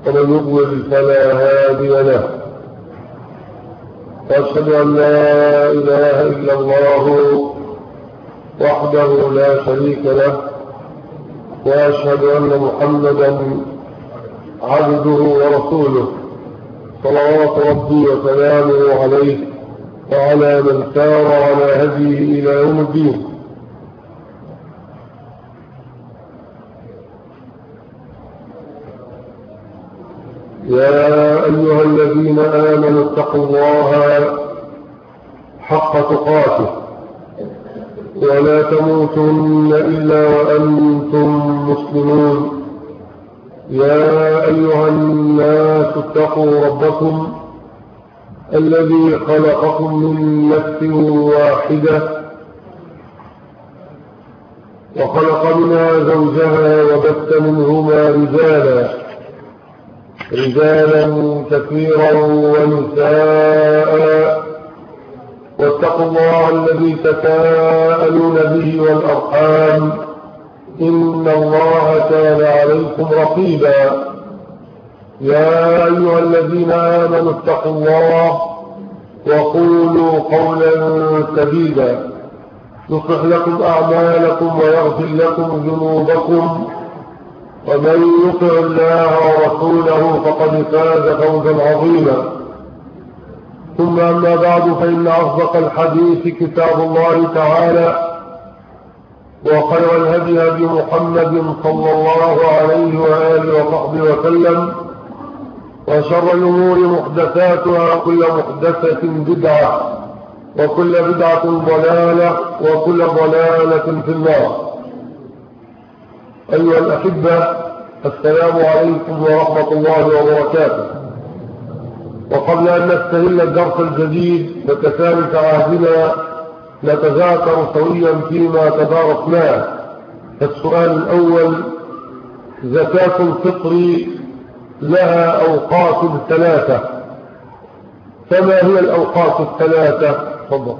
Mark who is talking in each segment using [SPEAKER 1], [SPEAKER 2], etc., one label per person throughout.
[SPEAKER 1] ومن يضلل فلا هادي له، وأشهد أن لا إله إلا الله وحده لا شريك له، وأشهد أن محمدا عبده ورسوله صلوات ربي وسلامه عليه وعلى من سار على هديه إلى يوم الدين. يا أيها الذين آمنوا اتقوا الله حق تقاته ولا تموتن إلا وأنتم مسلمون. يا أيها الناس اتقوا ربكم الذي خلقكم من نفس واحدة وخلق منها زوجها وبث منهما رجالا كثيرا ونساء، واتقوا الله الذي تساءلون به والأرحام إن الله كان عليكم رقيبا. يا أيها الذين آمنوا اتقوا الله وقولوا قولا سديدا يصلح لكم أعمالكم ويغفر لكم ذنوبكم، ومن يطع الله ورسوله فقد فاز فوزا عظيما. ثم أما بعد، فإن أصدق الحديث كتاب الله تعالى، وخير الهدي هدي محمد صلى الله عليه وآله وصحبه وسلم، وشر الأمور محدثاتها، وكل محدثة بدعة، وكل بدعة ضلالة، وكل ضلالة في النار. أيها الأحبة، السلام عليكم ورحمة الله وبركاته. وقبل أن نستهل الدرس الجديد بتسالك عهدنا نتذاكر سويا فيما تدارسناه. السؤال الأول: زكاة الفطر لها أوقات ثلاثة، فما هي الأوقات الثلاثة؟ تفضل.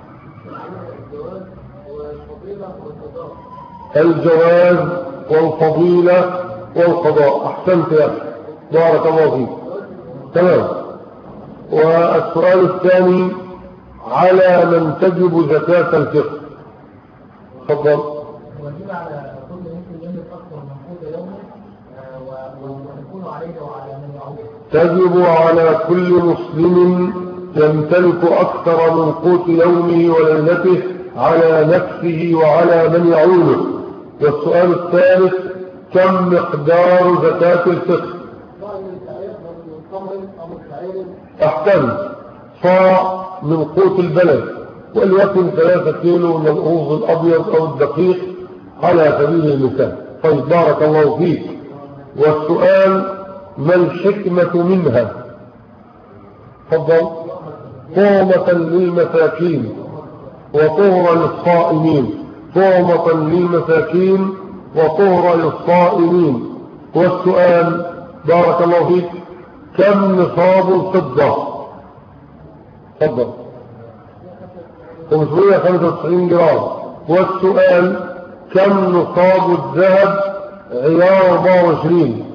[SPEAKER 1] الجواز والفضيلة والقضاء. أحسنت يا أخي، بارك الله فيك. تمام. والسؤال الثاني: على من تجب زكاة الفطر؟ تفضل.
[SPEAKER 2] واجب على كل مسلم يملك أكثر من قوت يومه ويكون عليه وعلى من يعوضه.
[SPEAKER 1] تجب على كل مسلم يمتلك أكثر من قوت يومه وليلته على نفسه وعلى من يعوله. والسؤال الثالث: كم مقدار زكاة الفطر؟ أحسن. صاع من قوت البلد، وليكن 3 كيلو من الأرز الأبيض أو الدقيق على سبيل المثال. طيب، بارك الله فيك. والسؤال: ما الحكمة منها؟ تفضل. طعمة للمساكين وطهرا للصائمين. طعمة للمساكين وطهرا للصائمين. والسؤال: بارك الله فيك، كم نصاب الفضة؟ تفضل. 595 جرام. والسؤال: كم نصاب الذهب عيار 24؟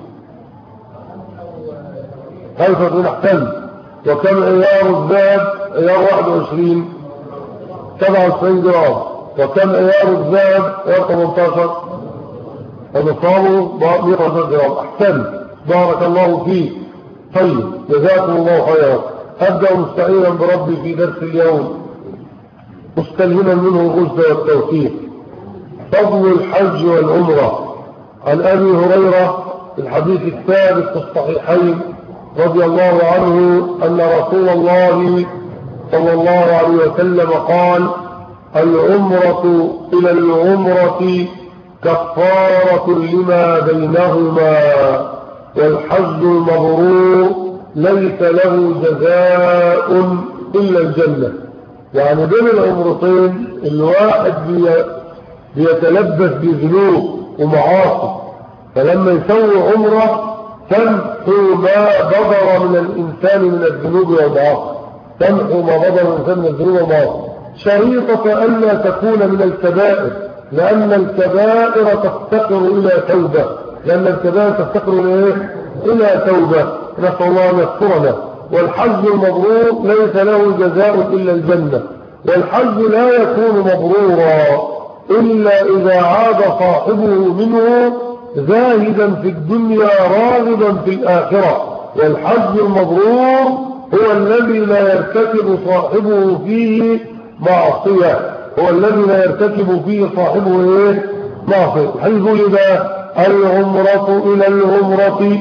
[SPEAKER 1] 25. أحسن. وكم عيار الذهب عيار 21؟ 97 جرام. وكم عيار الذهب عيار 18؟ ونصابه 115 جرام. أحسن، بارك الله فيك. طيب، جزاكم الله خيرا. أبدأ مستعينا بربي في درس اليوم، مستلهما منه الرشد والتوفيق. فضل الحج والعمرة. عن أبي هريرة في الحديث الثابت في الصحيحين رضي الله عنه أن رسول الله صلى الله عليه وسلم قال: العمرة إلى العمرة كفارة لما بينهما، والحج المبرور ليس له جزاء إلا الجنة. يعني بين العمرتين الواحد بيتلبس بذنوب ومعاصي، فلما يسوي عمرة تمحو ما بضر من الإنسان من الذنوب والمعاصي. تمحو ما بضر من الإنسان من الذنوب والمعاصي، شريطة ألا تكون من الكبائر، لأن الكبائر تفتقر إلى توبة، لأن الكبائر تفتقر إلى إلى توبة، نسأل الله أن يسترنا. والحج المبرور ليس له جزاء إلا الجنة، والحج لا يكون مبرورا إلا إذا عاد صاحبه منه زاهدا في الدنيا راغبا في الآخرة. والحج المبرور هو الذي لا يرتكب صاحبه فيه معصية، هو الذي لا يرتكب فيه صاحبه معصية. حيث لذا العمرة إلى العمرة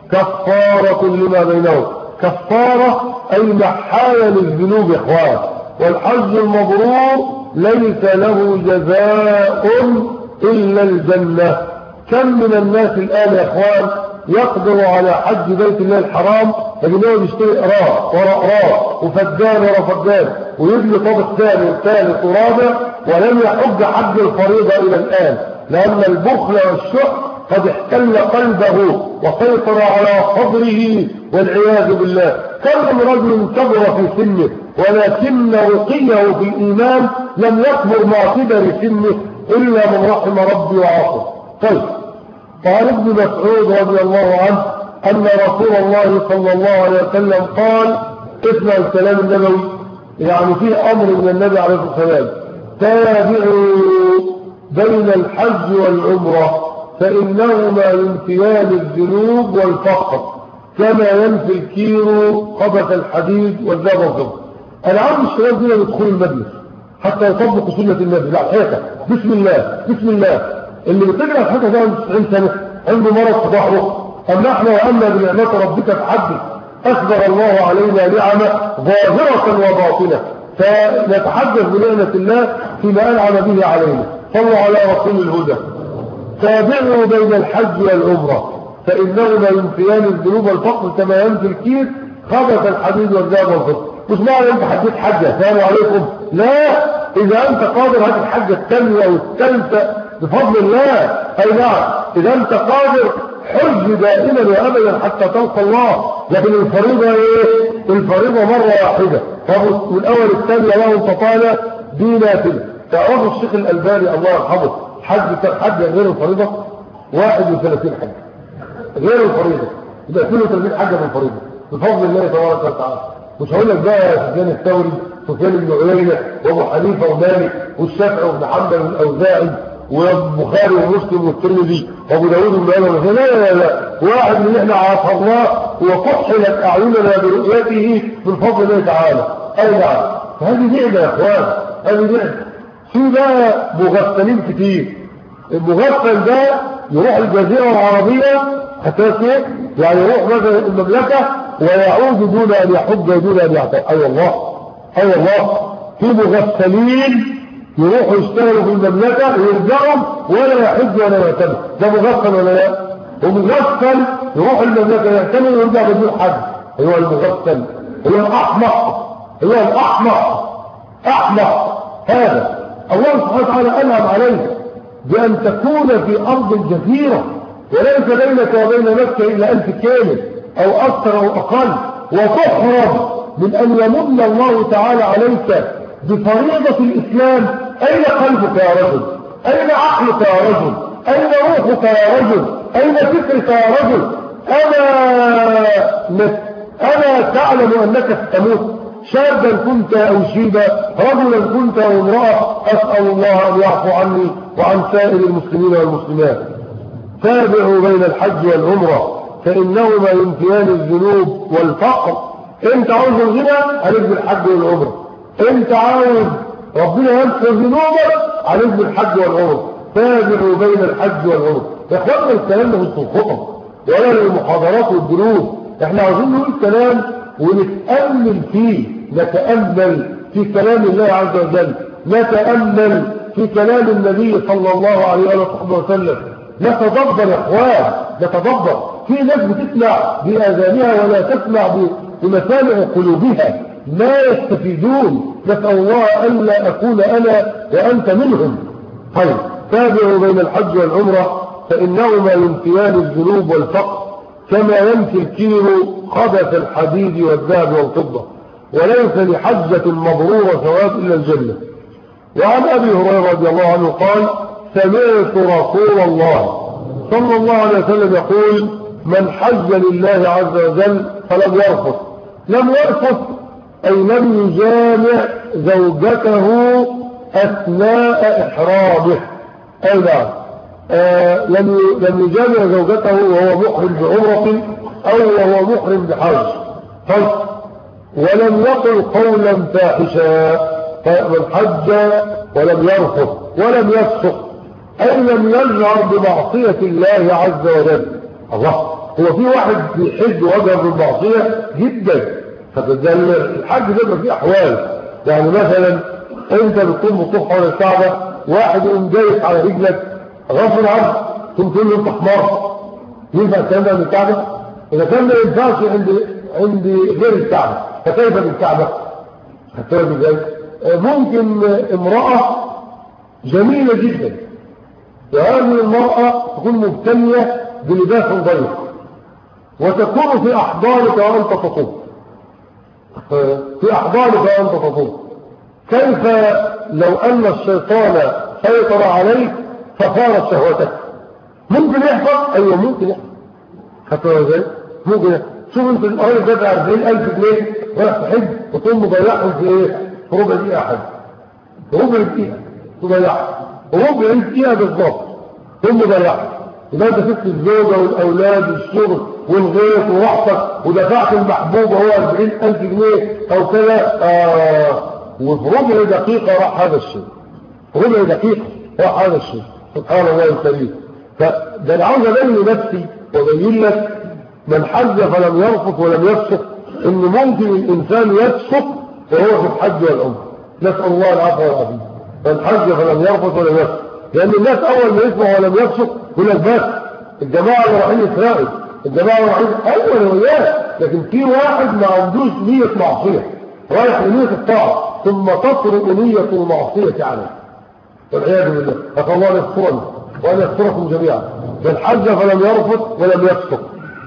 [SPEAKER 1] كفارة لما بينهم، كفارة أي محايا للذنوب يا إخوان. والحج المبرور ليس له جزاء إلا الجنة. كم من الناس الآن يا إخوان يقدر على حج بيت الله الحرام، لكنه بيشتري إقرار ورا إقرار وفدان ورا فدان ويبني طابق ثاني والثالث ورابع، ولم يحج حج الفريضة إلى الآن، لأن البخل والشح قد احتل قلبه وسيطر على صدره والعياذ بالله. كم من رجل كبر في سنه ولكن رقيه في الإيمان لم يكبر مع كبر سنه إلا من رحم ربي وعاصم. طيب، قال ابن مسعود رضي الله عنه أن رسول الله صلى الله عليه وسلم قال، اسمع الكلام النبوي، يعني فيه أمر من النبي عليه الصلاة والسلام: تابعوا بين الحج والعمرة فإنهما ينفيان الذنوب والفقر كما ينفي الكير خبث الحديد والذهب والفضة. أنا عارف الشباب دول يدخلوا المجلس حتى يطبقوا سنة النبي، لا حيث بسم الله بسم الله. اللي بتجرى الحيث ده 90 سنة عنده مرض في ظهره، أما احنا وأما بنعمة ربك فحدث. أخبر الله علينا نعمة ظاهرة وباطنة، فنتحدث بنعمة الله فيما أنعم به علينا. صلوا على رسول الهدى. تابعوا بين الحج والعمرة فإنهما ينفيان الذنوب والفقر كما ينفي الكير خبث الحديد والذهب والفضة. مش معنى انت حجيت حجة السلام عليكم، لا، إذا أنت قادر هذه الحجة الثانية والثالثة بفضل الله. أي نعم، إذا أنت قادر حج دائما وأبدا حتى تلقى الله. لكن الفريضة الفريضة مرة واحدة. والأول الثانية له انتطالة ديناتنا. تعرفوا الشيخ الألباني الله يرحمه حج غير الفريضة 31 حج غير الفريضة، يبقى 32 حجة من الفريضة بفضل الله تبارك وتعالى. مش هقول لك بقى سفيان الثوري سفيان بن عيينة وابو حنيفة ومالك والشافعي وابن حنبل والاوزاعي والبخاري ومسلم والترمذي وابو داوود بن ماجه. لا لا لا، واحد من احنا عاصرناه وكحلت اعيننا برؤيته من فضل الله تعالى. اي نعم، فهذه نعمة يا اخوان، هذه نعمة. في بقى مغفلين كتير. المغفل ده يروح الجزيرة العربية أساسا، يعني يروح مثلا المملكة ويعود دون أن يحج ودون أن يعتمر. أي والله أي والله، في مغفلين يروحوا يشتغلوا في المملكة ويرجعوا ولا يحج ولا يعتمر. ده مغفل ولا لا؟ ومغفل يروح المملكة يعتمر ويرجع بدون حج. هو المغفل، هو الأحمق، هو الأحمق، أحمق هذا. الله سبحانه وتعالى أنعم عليه بأن تكون في أرض الجزيرة وليس بينك وبين مكة إلا 1000 كيلو أو أكثر أو أقل، وتحرم من أن يمن الله تعالى عليك بفريضة الإسلام. أين قلبك يا رجل؟ أين عقلك يا رجل؟ أين روحك يا رجل؟ أين فكرك يا رجل؟ أنا تعلم أنك ستموت، شابا كنت أو شيبا، رجلا كنت أو امرأة. أسأل الله أن يعفو عني وعن سائر المسلمين والمسلمات. تابعوا بين الحج والعمرة فإنهما ينفيان الذنوب والفقر. انت عاوز الغنى عليك بالحج والعمرة، انت عاوز ربنا يغفر ذنوبك عليك بالحج والعمرة. تابعوا بين الحج والعمرة. يا اخوانا الكلام ده مش في الخطب ولا للمحاضرات والدروس، احنا عاوزين نقول كلام ونتأمل فيه، نتأمل في كلام الله عز وجل، نتأمل في كلام النبي صلى الله عليه وسلم، نتدبر يا اخوان، نتدبر. في ناس بتسمع بآذانها ولا تسمع بمسامع قلوبها، ما يستفيدون. نسأل الله ألا أكون أنا وأنت منهم. طيب، تابعوا بين الحج والعمرة فإنهما ينفيان الذنوب والفقر كما ينفي الكير خبث الحديد والذهب والفضة، وليس لحجة مبرورة ثواب إلا الجنة. وعن أبي هريرة رضي الله عنه قال: سمعت رسول الله صلى الله عليه وسلم يقول: من حج لله عز وجل فلم يرفث. لم يرفث أي لم يجامع زوجته أثناء إحرامه. أي نعم، لم يجامع زوجته وهو محرم بعمرة أو وهو محرم بحج. طيب، ولم يقل قولا فاحشا. من حج ولم يرفث ولم يفسق أي لم يجهر بمعصية الله عز وجل. الله، هو في واحد بيحج وجهه بالمعصية جدا، فالحج ده فيه أحوال. يعني مثلا أنت بتكون بتطوف حول الكعبة، واحد يقوم جايس على رجلك غصب عنك، ثم تقول له أنت حمار. ينفع الكلام ده من الكعبة؟ إذا كان ما ينفعش عند غير الكعبة فكيف بالكعبة؟ هتقول ازاي؟ ممكن امرأة جميلة جدا، وهذه المرأة تكون مبتنية بلباس ضيق وتكون في أحضانك وأنت تطوف، في أحضانك وأنت تطوف. كيف لو أن الشيطان سيطر عليك فصارت شهوتك؟ ممكن يحصل؟ أيوة ممكن يحصل. هتقول ازاي؟ ممكن يحصل. شوف انت الأول دافع 40,000 جنيه رايح تحج وتقوم مضيعهم في ايه؟ في ربع دقيقة حج. ربع دقيقة تضيعها، ربع دقيقة بالضبط ثم ضيعها. يبقى انت سبت الزوجة والأولاد والشغل والغيط وراحتك ودفعت المحبوب هو 40,000 جنيه أو كذا، وفي ربع دقيقة راح هذا الشيء. ربع دقيقة راح هذا الشيء. سبحان الله الكريم. فده أنا عاوز أبين لنفسي وأبين لك من حج فلم يرفث ولم يفسق إن ممكن الإنسان يفسق وهو في الحج والعمرة. نسأل الله العفو والعافية. من حج فلم يرفث ولم يفسق، لأن الناس أول ما يسمع ولم يفسق يقول لك بس الجماعة اللي رايحين إسرائيل، الجماعة اللي رايحين أول وياه، لكن في واحد ما عندوش نية معصية رايح لنية الطاعة ثم تطرق نية المعصية عليه، والعياذ بالله. أسأل الله أن يسترنا وأن يستركم جميعا. من حج فلم يرفث ولم يفسق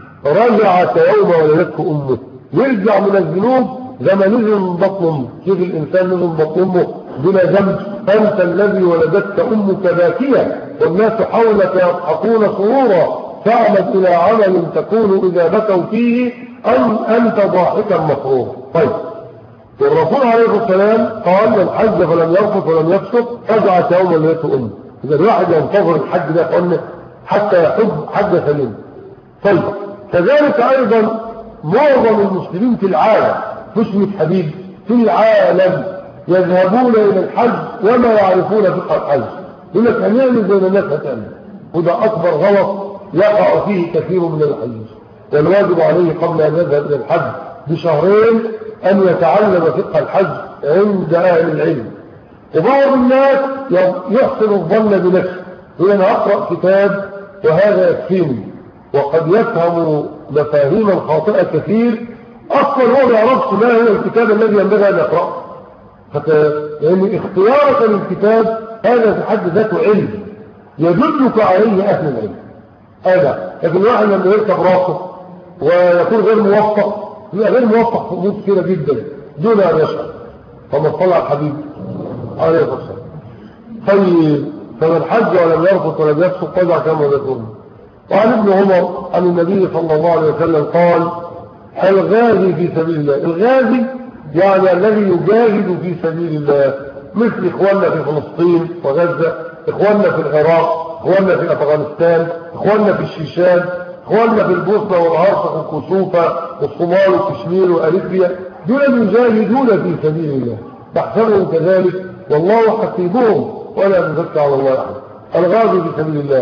[SPEAKER 1] رجعت يوم ولدته أمه، يرجع من الذنوب زي ما نزل من بطن أمه. كيف الإنسان نزل من بطن أمه بلا ذنب؟ أنت الذي ولدتك أمك باكية والناس حولك يضحكون سرورا، فاعمد إلى عمل تكون إذا بكوا فيه أنت ضاحكا مسرورا. طيب، الرسول عليه الصلاة والسلام قال من حج فلم يرفث ولم يفسق رجعت يوم ولدته أمه. إذا الواحد ينتظر الحج ده قلنا حتى يحج حج سليم. طيب، كذلك أيضا معظم المسلمين في العالم، مش حبيب في العالم، يذهبون إلى الحج وما يعرفون فقه الحج. يقول لك هنعمل زي ما الناس هتعمل، وده أكبر غلط يقع فيه كثير من الحج. والواجب عليه قبل أن يذهب إلى الحج بشهرين أن يتعلم فقه الحج عند أهل العلم. وبعض الناس يحسن الظن بنفسه، يقول أنا أقرأ كتاب وهذا يكفيني، وقد يفهم مفاهيما خاطئة كثير أصلا هو ما يعرفش ما هو الكتاب الذي ينبغي أن يقرأه. لأن اختيارك للكتاب هذا في حد ذاته علم يدلك عليه أهل العلم. هذا لكن الواحد لما يركب راسه ويكون غير موفق يبقى غير موفق في أمور كثيرة جدا دون أن يشعر. فما طلع الحبيب عليه الصلاة والسلام. طيب، فمن حج ولم يرفث ولم يفسق رجع كما ذكرنا. وعن ابن عمر عن النبي صلى الله عليه وسلم قال الغازي في سبيل الله. الغازي يعني الذي يجاهد في سبيل الله، مثل إخواننا في فلسطين وغزة، إخواننا في العراق، إخواننا في أفغانستان، إخواننا في الشيشان، إخواننا في البوسنة والعرق والكسوفة والصومال وكشمير وأريتريا، دول يجاهدون في سبيل الله تحسبهم كذلك والله حسيبهم ولا نزكى على الله أحد. الغازي في سبيل الله،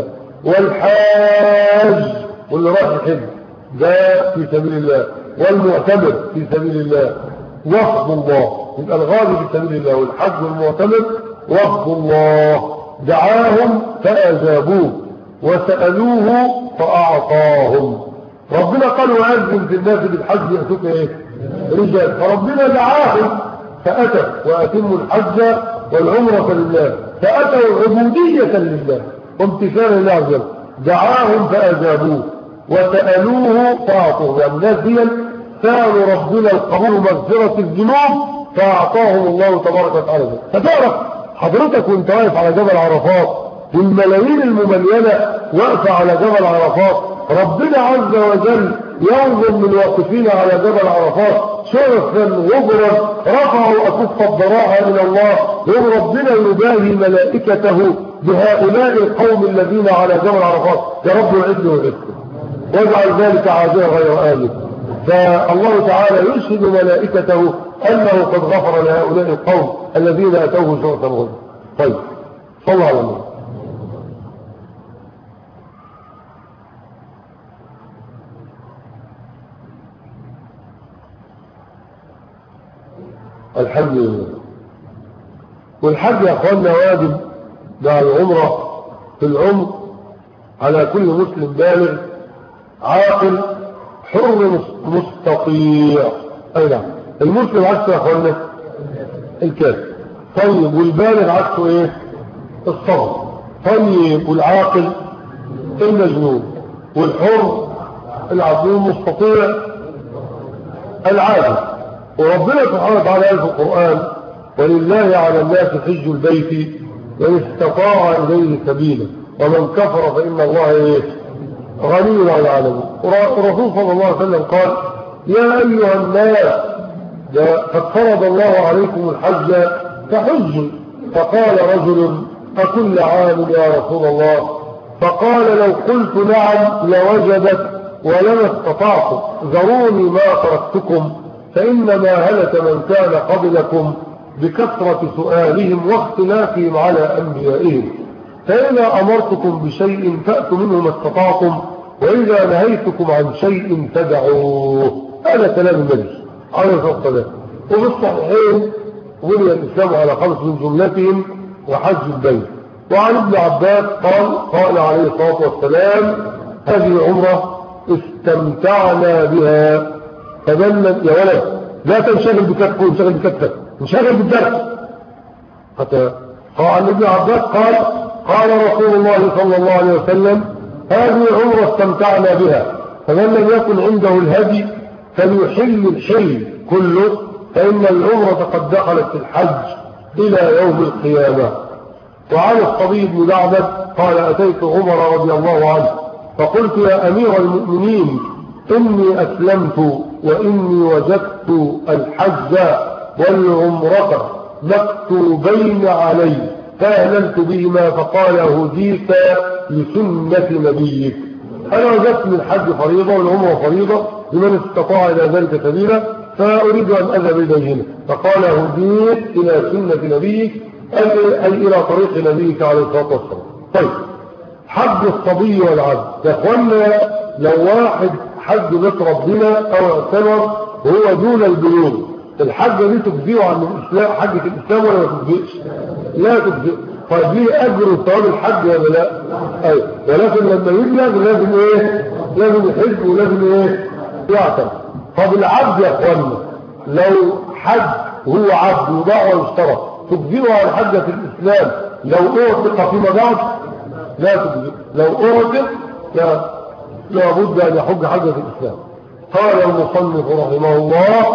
[SPEAKER 1] والحاج واللي راح الحج ده في سبيل الله، والمعتمر في سبيل الله، وفد الله. يبقى الغازي في سبيل الله والحج والمعتمر وفد الله، دعاهم فأجابوه وسألوه فأعطاهم. ربنا قال وأذن في الناس بالحج يأتوك ايه؟ رجال. فربنا دعاهم فأتوا وأتموا الحج والعمرة لله، فأتوا عبودية لله وامتثالا لله عز وجل. دعاهم فأجابوه وسألوه فأعطوه. يعني الناس دي سألوا ربنا القبول ومغفرة الذنوب فأعطاهم الله تبارك وتعالى. فتعرف حضرتك وانت واقف على جبل عرفات والملايين المملينة واقفة على جبل عرفات ربنا عز وجل ينظر من واقفين على جبل عرفات شرفا غبرا رفعوا أكف الضراعة إلى الله، يوم ربنا يباهي ملائكته بهؤلاء القوم الذين على جبل عرفات. يا رب يعدنا ويعدكم واجعل ذلك عاجلا غير آمن. فالله تعالى يرشد ملائكته أنه قد غفر لهؤلاء القوم الذين أتوه شرفا غبرا. طيب صلى على النبي. الحمد لله. والحج يا اخواننا واجب مع العمرة في العمر على كل مسلم بالغ عاقل حر مستطيع. اي نعم، المسلم عكسه يا اخواننا الكافر. طيب والبالغ عكسه ايه؟ الصغر. طيب والعاقل المجنون، والحر العبد المستطيع العاجز. وربنا سبحانه وتعالى قال في القرآن ولله على الناس حج البيت من استطاع إليه سبيلا ومن كفر فإن الله غني عن العالمين. والرسول صلى الله عليه وسلم قال يا أيها الناس قد فرض الله عليكم الحج فحجوا. فقال رجل أكل عام يا رسول الله؟ فقال لو قلت نعم لوجبت ولما استطعت ذروني ما تركتكم فإنما هلك من كان قبلكم بكثرة سؤالهم واختلافهم على أنبيائهم. فإذا أمرتكم بشيء فأتوا منه ما استطعتم وإذا نهيتكم عن شيء فدعوه. هذا كلام النبي عليه الصلاة والسلام. وفي الصحيحين بني الإسلام على 5 من جملتهم وحج البيت. وعن ابن عباس قال عليه الصلاة والسلام هذه العمرة استمتعنا بها. فمن يا ولد لا تنشغل بكتفه وانشغل بكتفك، انشغل بالدرس. حتى قال ابن عباس قال رسول الله صلى الله عليه وسلم هذه العمرة استمتعنا بها، فمن لم يكن عنده الهدي فليحل الحل كله فإن العمرة قد دخلت في الحج إلى يوم القيامة. وعن الصبي بن دعبد قال أتيت عمر رضي الله عنه فقلت يا أمير المؤمنين إني أسلمت وإني وجدت الحج والعمرة مكتوبين علي فأهللت بهما. فقال هديت لسنة نبيك. أنا وجدت من الحج فريضة والعمرة فريضة لمن استطاع إلى ذلك سبيلا فأريد أن أذهب إليهما. فقال هديت إلى سنة نبيك أي إلى طريق نبيك عليه الصلاة والسلام. طيب حج الصبي والعبد يا أخوانا، لو واحد حج بيت ربنا أو اعتمر وهو دون البلوغ الحجة دي تجزيه عن الإسلام، حجة الإسلام ولا ما تجزيش؟ لا تجزيه. طيب ليه أجر وثواب الحج ولا لا؟ أيوة. ولكن لما يبلغ لازم إيه؟ لازم يحج ولازم إيه؟ يعتمر. طب العبد يا أخوانا لو حج وهو عبد وباع واشترى تجزيه عن حجة الإسلام لو أعتق فيما بعد؟ لا تجزيه. لو أعتق لابد أن يحج حجة الإسلام. قال المصنف رحمه الله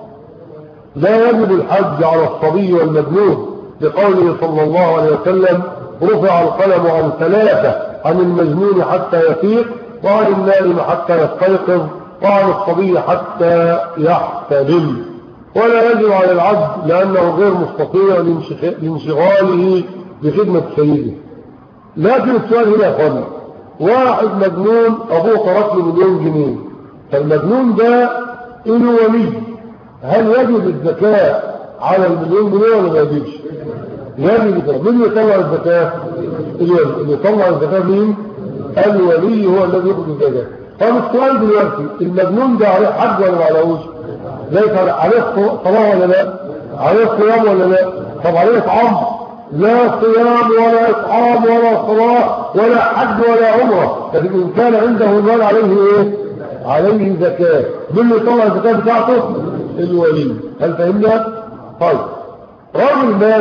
[SPEAKER 1] لا يجب الحج على الصبي والمجنون لقوله صلى الله عليه وسلم رفع القلم عن 3 عن المجنون حتى يفيق وعن النائم حتى يستيقظ وعن الصبي حتى يحتلم. ولا يجب على العبد لأنه غير مستطيع لانشغاله بخدمة سيده. لكن السؤال هنا يا أخوانا، واحد مجنون أبوه ترك له 1,000,000 جنيه، فالمجنون ده له ولي، هل يجب الزكاة على 1,000,000 جنيه ولا ما يجبش؟ يجب الزكاة. مين يطلع الزكاة؟ اللي يطلع الزكاة مين؟ الولي هو الذي يأخذ الزكاة. طب السؤال دلوقتي المجنون ده عليه حج ولا ما عليهوش؟ ليس عليه صلاة ولا لا؟ عليه صيام ولا لا؟ طب عليه إطعام؟ لا صيام ولا إطعام ولا صلاة ولا حج ولا عمرة. لكن إن كان عنده المال عليه إيه؟ عليه زكاة. من يطلع الزكاة بتاعته؟ الولي. هل فهمنا؟ طيب راجل مات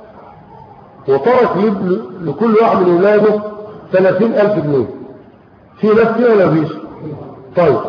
[SPEAKER 1] وترك لكل واحد من ولاده 30,000 جنيه. في ناس فيها ولا فيش؟ طيب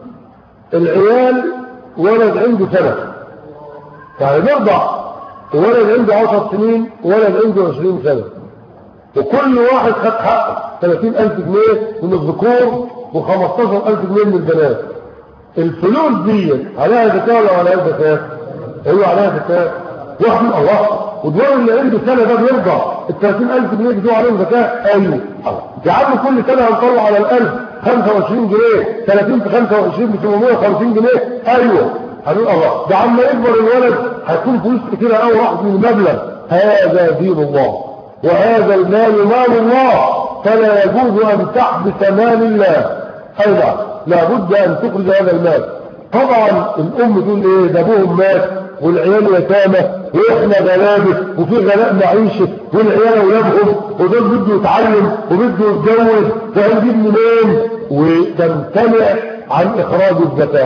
[SPEAKER 1] العيال ولد عنده 1 سنة يعني بيرضع، وولد عنده 10 سنين وولد عنده 20 سنة، وكل واحد خد حقه 30,000 جنيه من الذكور و15000 جنيه من البنات. الفلوس دي عليها زكاة ولا عليها زكاة؟ ايوه عليها زكاة. واحد الله، ودول اللي عنده سنة ده بيرجع ال 30000 جنيه بتوع عليهم زكاة؟ ايوه. يا عم كل سنة هنطلع على الألف 25 جنيه، 30 في 25 ب 750 جنيه. ايوه. هنقول الله، ده عم يكبر الولد هيكون فلوس كتيرة قوي راحت من المبلغ. هذا دين الله وهذا المال مال الله، فلا يجوز أن تحبس مال الله. أيضا لابد أن تخرج هذا المال. طبعا الأم تقول إيه؟ ده أبوهم مات والعيال يتامى وإحنا غلابة وفي غلاء معيشة والعيال أولادهم ودول بده يتعلم وبده يتجوز وهنجيب منين؟ وتمتنع عن إخراج الزكاة.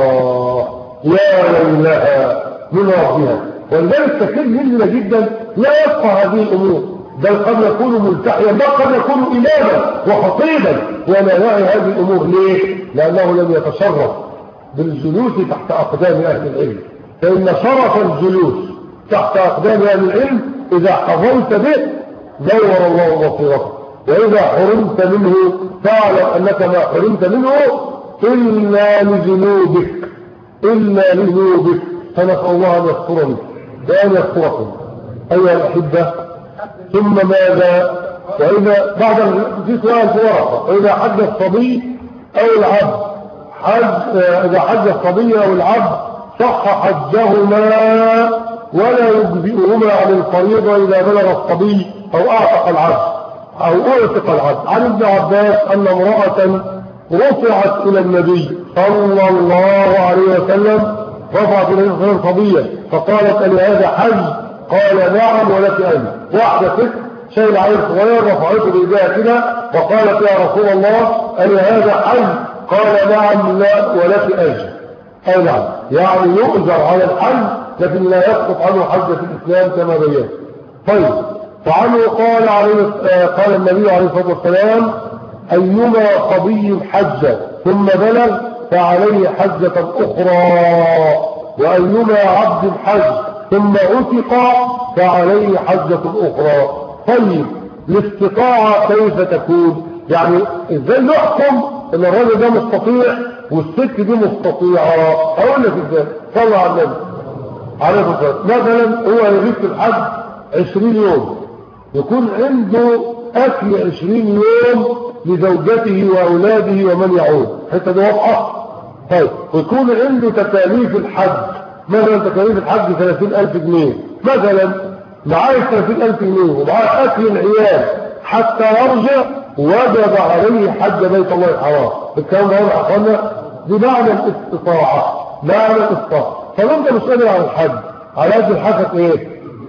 [SPEAKER 1] يا ويلها من ربها. ولذلك كثير منا جدا لا يفقه هذه الأمور، بل قد يكون ملتحيا، بل قد يكون إماما وخطيبا ولا يعي هذه الأمور. ليه؟ لأنه لم يتشرف بالجلوس تحت أقدام أهل العلم. فإن شرف الجلوس تحت أقدام أهل العلم إذا حظلت به نور الله بصيرتك، وإذا حرمت منه فاعلم أنك ما حرمت منه إلا لذنوبك، إلا لذنوبك. فنسأل الله أن يسترني وأن يستركم أيها الأحبة. ثم ماذا؟ وإذا بعد في سؤال في ورقة، وإذا حج الصبي أو العبد إذا حج الصبي أو العبد صح حجهما ولا يجزئهما عن الفريضة إذا بلغ الصبي أو أعتق العبد أو أعتق العبد. عن ابن عباس أن امرأة رفعت إلى النبي صلى الله عليه وسلم، رفعت إلى النبي صبية فقالت ألي هذا حج؟ قال نعم ولك أجر. واحدة ست شايل عيل صغير رفعته بإيديها كده وقالت يا رسول الله ألي هذا حج؟ قال نعم لا ولك أجر. أي نعم، يعني يؤجر على الحج لكن لا يسقط عنه حجة الإسلام كما بينا. طيب، فعنه قال النبي عليه الصلاة والسلام أيما صبي حج ثم بلغ فعليه حجة أخرى، وأيما عبد حج ثم عتق فعليه حجة أخرى. طيب، الاستطاعة كيف تكون؟ يعني ازاي نحكم ان الراجل ده مستطيع والست دي مستطيعة؟ اقول لك ازاي. صلى على النبي عليه الصلاة والسلام. مثلا هو يغيب في الحج 20 يوم، يكون عنده اكل 20 يوم لزوجته واولاده ومن يعود، حتى دي واضحة. طيب، ويكون عنده تكاليف الحج، مثلا تكاليف الحج 30,000 جنيه مثلا، معاه 30,000 جنيه ومعاه اكل العيال حتى يرجع، وجب عليه حج بيت الله الحرام. الكلام ده يا اخوانا دي معنى الاستطاعة، معنى الاستطاعة. طب انت مش قادر على الحج، على قد الحاجة ايه؟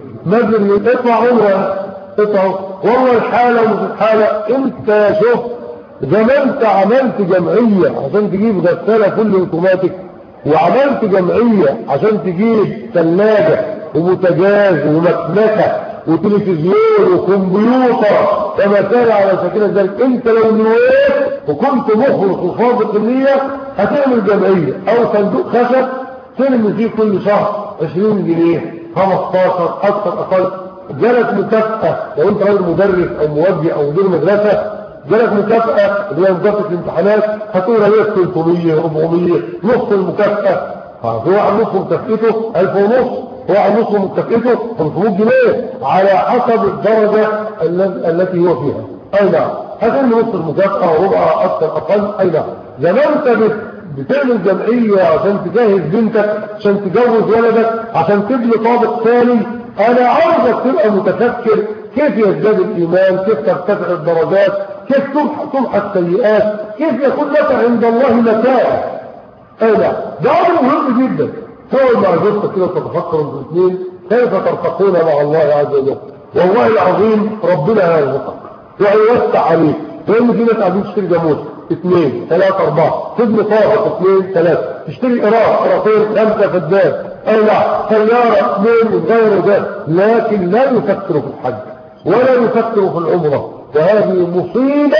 [SPEAKER 1] مثل اطلع عمره، اطلع والله الحالة ومش الحالة. انت شوف زمان انت عملت جمعية عشان تجيب غسالة كل اوتوماتيك، وعملت جمعية عشان تجيب ثلاجة وبوتاجاز ومكنسة وتلفزيون وكمبيوتر كما كان على سكينة ذلك. انت لو نويت وكنت مخلص وصادق النية هتعمل جمعية او صندوق خشب ترمي فيه كل شهر 20 جنيه 15 اكثر اقل. جالك مكافأة لو انت راجل مدرس او موجه او مدير مدرسة، جالك مكافأة اللي هي مكافأة الامتحانات هتقول عليها 300 400. نص المكافأة في واحد نص مكافأته 1500، واحد نص مكافأته 500 جنيه على حسب الدرجة التي هو فيها. اي نعم، هتقول نص المكافأة وربع اكثر اقل. اي نعم، زمان انت بتعمل جمعية عشان تجهز بنتك، عشان تجوز ولدك، عشان تبني طابق ثاني. انا عاوزك تبقى متفكر كيف يزداد الايمان، كيف ترتفع الدرجات، كيف تمحى السيئات، كيف يكون لك عند الله متاع. انا ده امر مهم جدا. تقعد مع زوجتك كده وتتفكروا انتوا الاثنين كيف ترتقون مع الله عز وجل. والله العظيم ربنا هيرزقك وهيوسع عليك. لان في ناس عايزين تشتري جاموسه 2 3 4، تبني طابق 2 3، تشتري قراطين 5 فدان، لا سيارة 2 وغير ذلك، لكن لا يفكر في الحج ولا يفكر في العمرة. وهذه مصيبة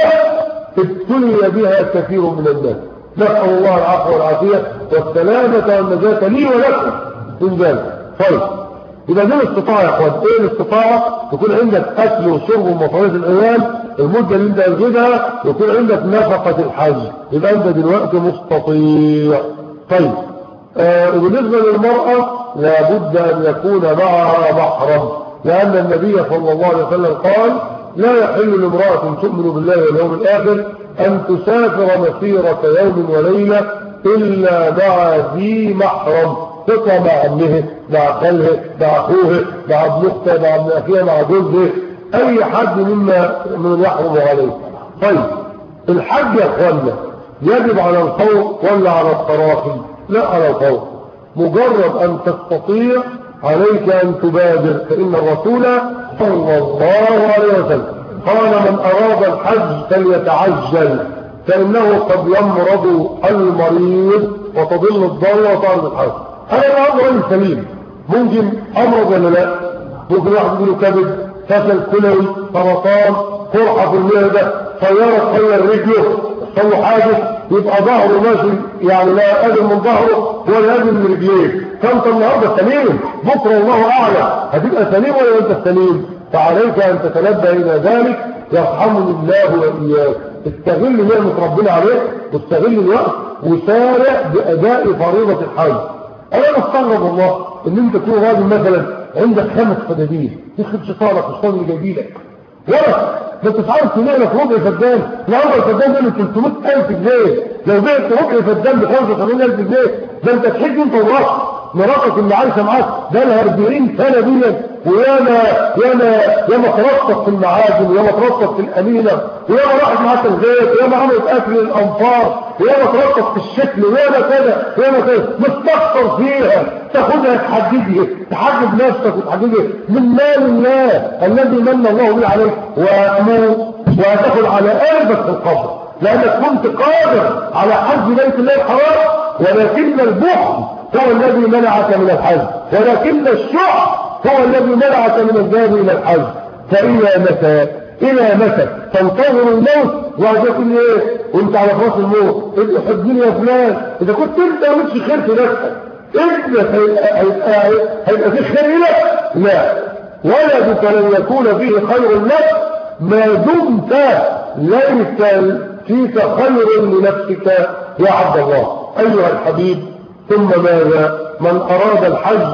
[SPEAKER 1] ابتلي بها كثير من الناس. نسأل الله العفو والعافية والسلامة والنجاة لي ولكم من ذلك. طيب، إذا دي الاستطاعة يا اخوان. ايه الاستطاعة؟ يكون عندك أكل وشرب ومصاريف العيال المدة اللي انت هتجيبها يكون عندك نفقة الحج، يبقى انت دلوقتي مستطيع. طيب وبالنسبة للمرأة لابد أن يكون معها محرم، لأن النبي صلى الله عليه وسلم قال لا يحل لامرأة تؤمن بالله واليوم الآخر أن تسافر مسيرة يوم وليلة إلا مع ذي محرم، تطلع مع عمه، مع خاله، مع أخوه، مع ابن أخته، مع ابن أخيه، مع جوزه، أي حد من يحرم عليه. طيب الحج يا أخوانا يجب على الفور ولا على التراخي؟ لا، على الفور. مجرد أن تستطيع عليك أن تبادر، فإن الرسول صلى الله عليه وسلم قال من أراد الحج فليتعجل فإنه قد يمرض المريض وتضل الضالة وتعرض الحج. أنا الأمر رجل سليم، ممكن أمرض ولا لا؟ ممكن واحد يقول له كبد، فشل كلوي، سرطان، قرحة في المعدة، سيارة تغير رجله، صلوا حاجة، يبقى ظهره ماشي يعني لا قادر من ظهره ولا قادر من رجليه، فانت النهارده سليم، بكره الله اعلم هتبقى سليم ولا انت سليم؟ فعليك ان تتنبه الى ذلك، يرحمني الله واياك. استغل نعمه ربنا عليك واستغل الوقت وسارع باداء فريضه الحج. انا بستغرب والله ان انت تكون راجل مثلا عندك 5 فدادين، يخرب شيطانك والشيطان اللي جايبينك ورث، ما تتعرف تلاقي لك ربع فدان، النهارده الفدان ده ب 300,000 جنيه، لو بعت ربع فدان ب 85,000 جنيه ده انت تحج انت مراتك اللي عايشه معاك ده لها 40 سنه دي، وياما ترصد في المعادن، وياما ترصد في الامينه، وياما راحت معاك الغيط، وياما عملت اكل الانفار، وياما ترصد في الشكل، وياما كذا وياما كذا، مستكثر فيها، تاخدها تحجب نفسك وتحجبها من مال الله الذي من الله به عليك، وهتاخد على قلبك في القبر، لانك كنت قادر على حج بيت الله الحرام، ولكن البخل هو الذي منعك من الحج، ولكن الشح هو الذي منعك من الذهاب الى الحج. الى متى تنتظر الموت وهتقول ايه وانت على راس الموت؟ حجني يا فلان، اذا كنت انت ما عملتش خير في نفسك ابنك هيبقى فيه خير لك؟ لا، ولدك لن يكون فيه خير لك ما دمت ليس فيك خير لنفسك يا عبد الله. ايها الحبيب، ثم ماذا؟ من اراد الحج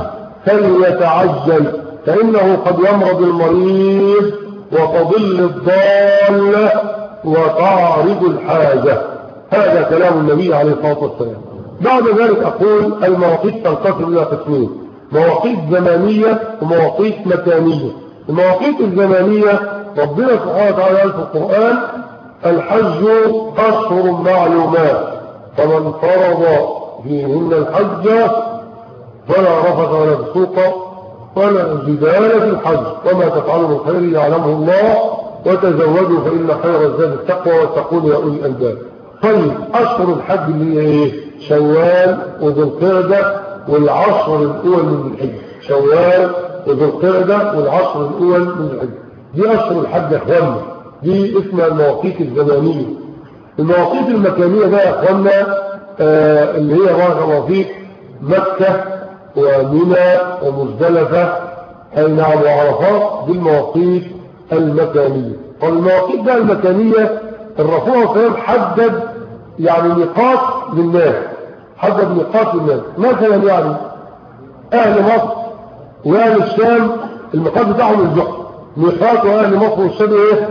[SPEAKER 1] فليتعجل فانه قد يمرض المريض وتضل الضالة وتعرض الحاجة. هذا كلام النبي عليه الصلاة والسلام. بعد ذلك أقول المواقيت تنقسم إلى قسمين: مواقيت زمانية ومواقيت مكانية. المواقيت الزمانية ربنا سبحانه وتعالى قال في القرآن: الحج أشهر معلومات فمن فرض فيهن الحج فلا رفث ولا فسوق ولا جدال في الحج وما تفعلوا من خير يعلمه الله وتزودوا فإن خير الزاد التقوى واتقون يا أولي الألباب. طيب أشهر الحج اللي هي إيه؟ شوال وذو القعدة والعشر الأول من الحج. شوال وذو القعدة والعشر الأول من الحج، دي أشهر الحج يا إخوانا، دي اسمها المواقيت الزمانية. المواقيت المكانية بقى يا إخوانا اللي هي بارك الله فيك مكة ومنى ومزدلفة أي نعم وعرفات، دي المواقيت المكانية. والمواقيت بقى المكانية الرسول صلى الله عليه وسلم حدد يعني ميقات للناس، حدد ميقات للناس. مثلا يعني أهل مصر وأهل الشام الميقات بتاعهم الزحفة، ميقات أهل مصر والشام إيه؟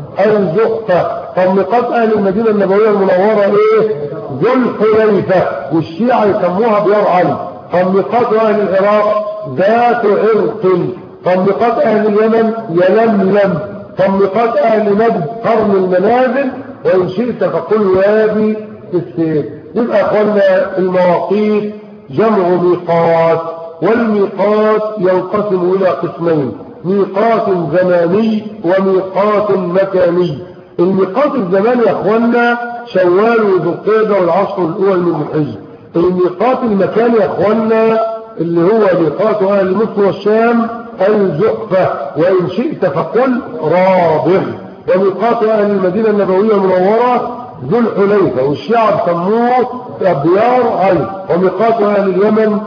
[SPEAKER 1] الزحفة. طب ميقات أهل المدينة النبوية المنورة إيه؟ ذو الحليفة، والشيعة يسموها ديار علي. طب ميقات أهل العراق ذات عرق. طب ميقات أهل اليمن يلملم. طب ميقات أهل نجد قرن المنازل، وإن شئت فقل وادي السير. يبقى قلنا المواقيت جمع ميقات، والميقات ينقسم إلى قسمين: ميقات زماني وميقات مكاني. الميقات الزماني يا اخوانا شوال وذو القعدة والعشر الأول من الحج. الميقات المكاني يا اخوانا اللي هو ميقات أهل مصر والشام الزحفة، وإن شئت فقل رابغ. وميقات أهل المدينة النبوية المنورة ذو الحليفة، والشعب سموه ديار علي. وميقات أهل اليمن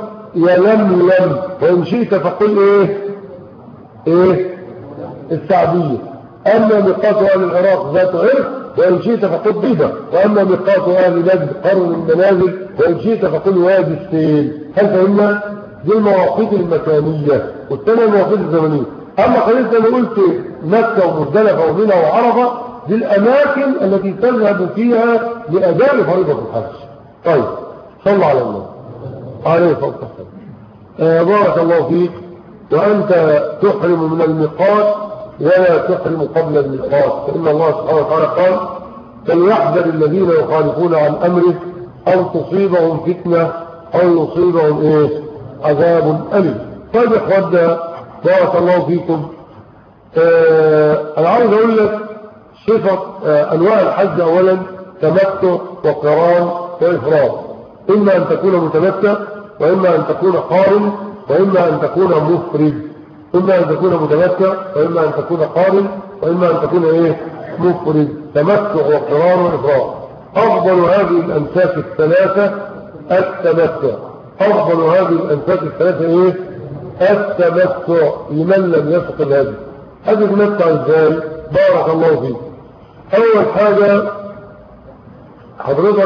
[SPEAKER 1] يلملم، وإن شئت فقل إيه السعدية. أما ميقات أهل العراق ذات عرق وإن شئت فقل ضبة، وأما ميقات أهل نجد قرن المنازل وإن شئت فقل وادي السيل. هل فهمنا؟ دي المواقيت المكانية والثانية المواقيت الزمنية. أما قلت أنا قلت مكة ومزدلفة ومنى وعرفة دي الأماكن التي تذهب فيها لأداء فريضة الحج. طيب صلى على الله عليه الصلاة والسلام. بارك الله فيك. وأنت تحرم من الميقات ولا تحرم قبل الميقات، فإن الله سبحانه وتعالى قال فليحذر الذين يخالفون عن أمره أن تصيبهم فتنة أو يصيبهم عذاب أليم. طيب يا إخوانا بارك الله فيكم. أنا عاوز أقول لك صفة أنواع الحج. أولا تمتع وقران وإفراد، إما أن تكون متمتع وإما أن تكون قارن وإما أن تكون مفرد. إما أن تكون متمتع وإما أن تكون قارن وإما أن تكون مفرد. تمتع وقران وإفراد. أفضل هذه الأنساك الثلاثة التمتع. أفضل هذه الأنساك الثلاثة التمتع لمن لم يسق الهدي. هذا تمتع ازاي؟ بارك الله فيك. أول حاجة حضرتك